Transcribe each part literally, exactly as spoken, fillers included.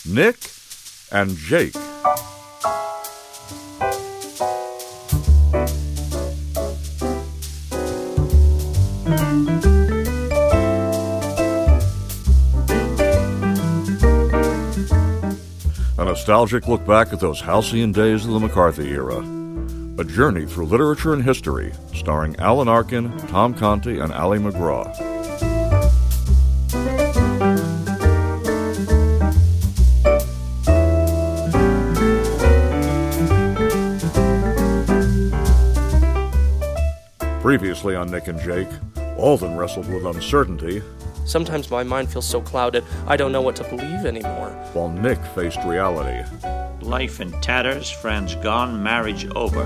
Nick and Jake. A nostalgic look back at those halcyon days of the McCarthy era. A journey through literature and history, starring Alan Arkin, Tom Conti, and Ali MacGraw. Previously on Nick and Jake, Alden wrestled with uncertainty. Sometimes my mind feels so clouded, I don't know what to believe anymore. While Nick faced reality. Life in tatters, friends gone, marriage over.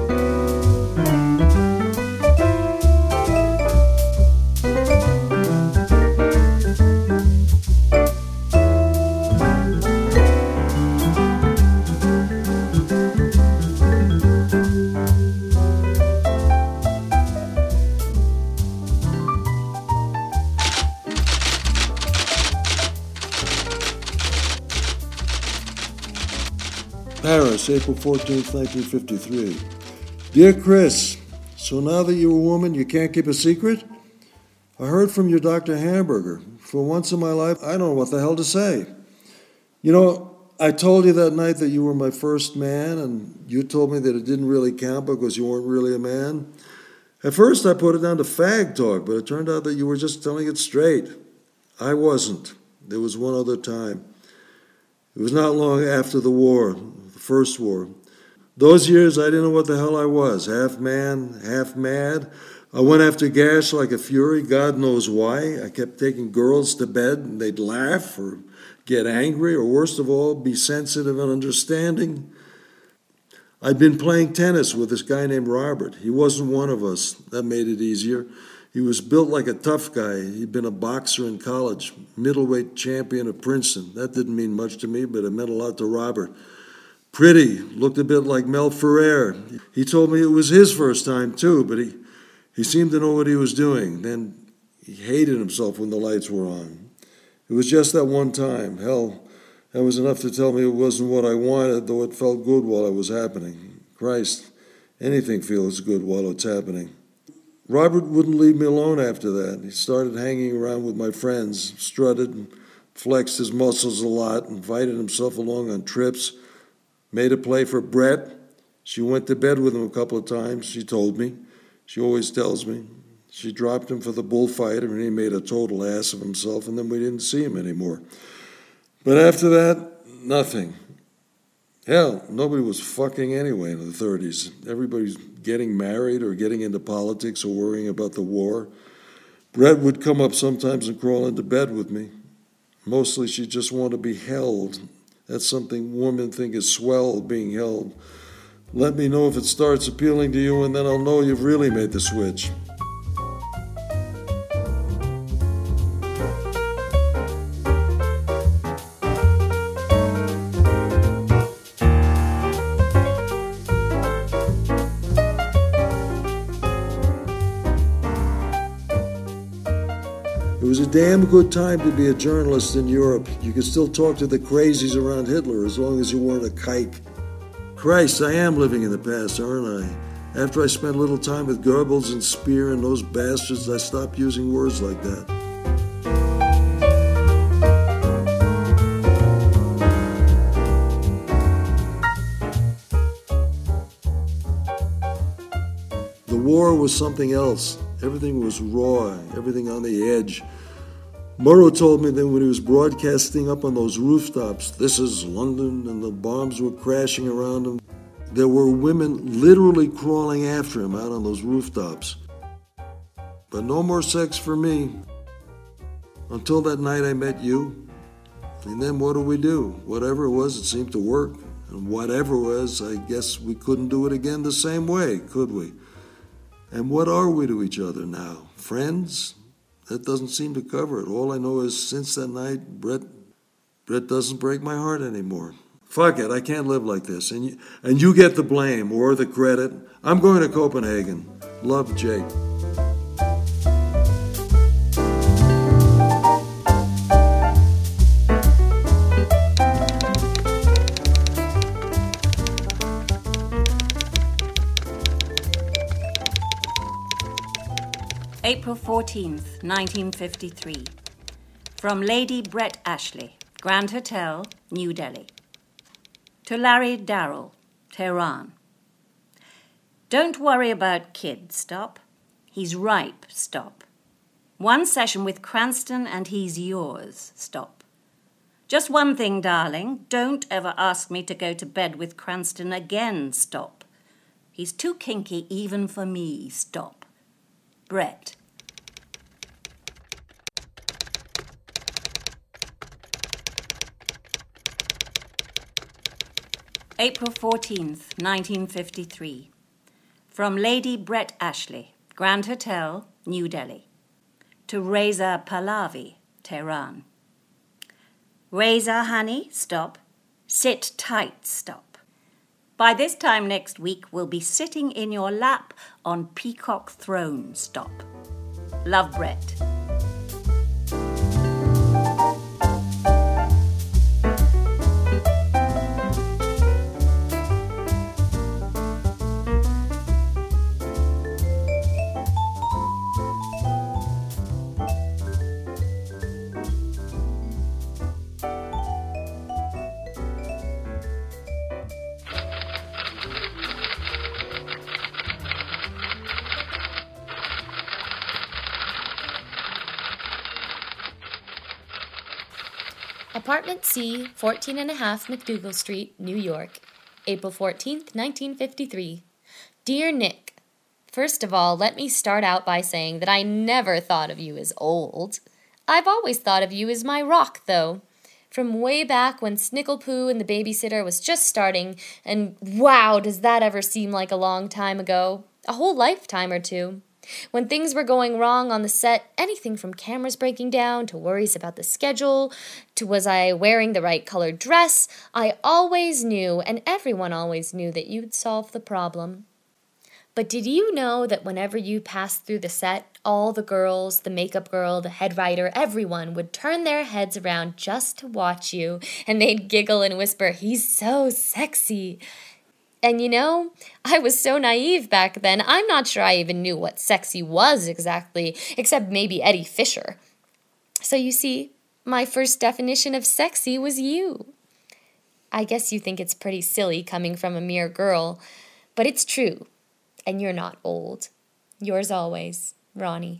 Paris, April fourteenth, nineteen fifty-three. Dear Chris, so now that you're a woman, you can't keep a secret? I heard from your Doctor Hamburger. For once in my life, I don't know what the hell to say. You know, I told you that night that you were my first man, and you told me that it didn't really count because you weren't really a man. At first, I put it down to fag talk, but it turned out that you were just telling it straight. I wasn't. There was one other time. It was not long after the war, the first war. Those years, I didn't know what the hell I was, half man, half mad. I went after Gash like a fury, God knows why. I kept taking girls to bed, and they'd laugh or get angry, or worst of all, be sensitive and understanding. I'd been playing tennis with this guy named Robert. He wasn't one of us. That made it easier. He was built like a tough guy. He'd been a boxer in college, middleweight champion of Princeton. That didn't mean much to me, but it meant a lot to Robert. Pretty, looked a bit like Mel Ferrer. He told me it was his first time, too, but he, he seemed to know what he was doing. Then he hated himself when the lights were on. It was just that one time. Hell, that was enough to tell me it wasn't what I wanted, though it felt good while it was happening. Christ, anything feels good while it's happening. Robert wouldn't leave me alone after that. He started hanging around with my friends, strutted and flexed his muscles a lot, invited himself along on trips, made a play for Brett. She went to bed with him a couple of times, she told me. She always tells me. She dropped him for the bullfighter, and he made a total ass of himself, and then we didn't see him anymore. But after that, nothing. Hell, nobody was fucking anyway in the thirties. Everybody's getting married or getting into politics or worrying about the war. Brett would come up sometimes and crawl into bed with me. Mostly she just wanted to be held. That's something women think is swell, being held. Let me know if it starts appealing to you, and then I'll know you've really made the switch. It was a damn good time to be a journalist in Europe. You could still talk to the crazies around Hitler as long as you weren't a kike. Christ, I am living in the past, aren't I? After I spent a little time with Goebbels and Speer and those bastards, I stopped using words like that. The war was something else. Everything was raw, everything on the edge. Murrow told me that when he was broadcasting up on those rooftops, this is London, and the bombs were crashing around him, there were women literally crawling after him out on those rooftops. But no more sex for me. Until that night I met you. And then what do we do? Whatever it was, it seemed to work. And whatever it was, I guess we couldn't do it again the same way, could we? And what are we to each other now? Friends? That doesn't seem to cover it. All I know is since that night, Brett, Brett doesn't break my heart anymore. Fuck it, I can't live like this. And you, and you get the blame or the credit. I'm going to Copenhagen. Love, Jake. April fourteenth, nineteen fifty-three. From Lady Brett Ashley, Grand Hotel, New Delhi. To Larry Darrell, Tehran. Don't worry about kid, stop. He's ripe, stop. One session with Cranston and he's yours, stop. Just one thing, darling, don't ever ask me to go to bed with Cranston again, stop. He's too kinky even for me, stop. Brett. April fourteenth, nineteen fifty-three. From Lady Brett Ashley, Grand Hotel, New Delhi. To Reza Pahlavi, Tehran. Reza, honey, stop. Sit tight, stop. By this time next week, we'll be sitting in your lap on Peacock Throne, stop. Love, Brett. Apartment C, fourteen and a half McDougal Street, New York, April fourteenth, nineteen fifty-three. Dear Nick, first of all, let me start out by saying that I never thought of you as old. I've always thought of you as my rock, though. From way back when Snicklepoo and the Babysitter was just starting, and wow, does that ever seem like a long time ago? A whole lifetime or two. When things were going wrong on the set, anything from cameras breaking down to worries about the schedule to was I wearing the right colored dress, I always knew, and everyone always knew, that you'd solve the problem. But did you know that whenever you passed through the set, all the girls, the makeup girl, the head writer, everyone would turn their heads around just to watch you, and they'd giggle and whisper, "He's so sexy." And you know, I was so naive back then, I'm not sure I even knew what sexy was exactly, except maybe Eddie Fisher. So you see, my first definition of sexy was you. I guess you think it's pretty silly coming from a mere girl, but it's true, and you're not old. Yours always, Ronnie.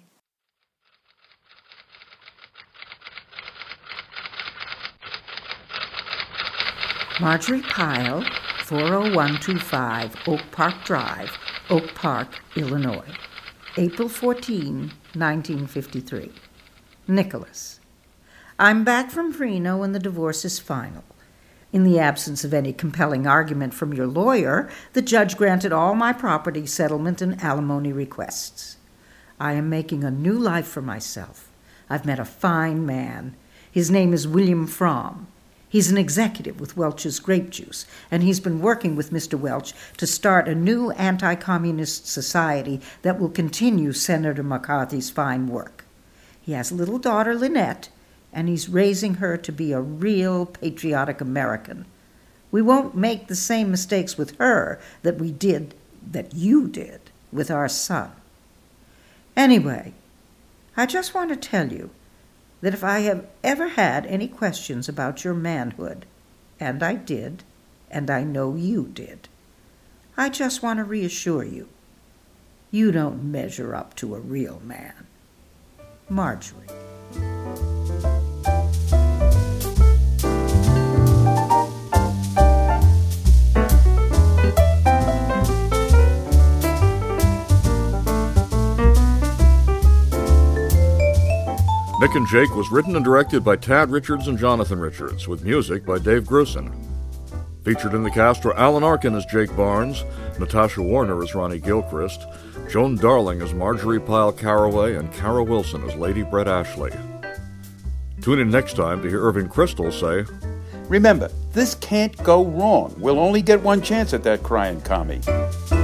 Marjorie Pyle, four oh one two five Oak Park Drive, Oak Park, Illinois, April fourteenth, nineteen fifty-three. Nicholas. I'm back from Reno and the divorce is final. In the absence of any compelling argument from your lawyer, the judge granted all my property settlement and alimony requests. I am making a new life for myself. I've met a fine man. His name is William Fromm. He's an executive with Welch's Grape Juice, and he's been working with Mister Welch to start a new anti-communist society that will continue Senator McCarthy's fine work. He has a little daughter, Lynette, and he's raising her to be a real patriotic American. We won't make the same mistakes with her that we did, that you did, with our son. Anyway, I just want to tell you that if I have ever had any questions about your manhood, and I did, and I know you did, I just want to reassure you, you don't measure up to a real man. Marjorie. Nick and Jake was written and directed by Tad Richards and Jonathan Richards, with music by Dave Grusin. Featured in the cast were Alan Arkin as Jake Barnes, Natasha Warner as Ronnie Gilchrist, Joan Darling as Marjorie Pyle Caraway, and Cara Wilson as Lady Brett Ashley. Tune in next time to hear Irving Kristol say, "Remember, this can't go wrong. We'll only get one chance at that crying commie."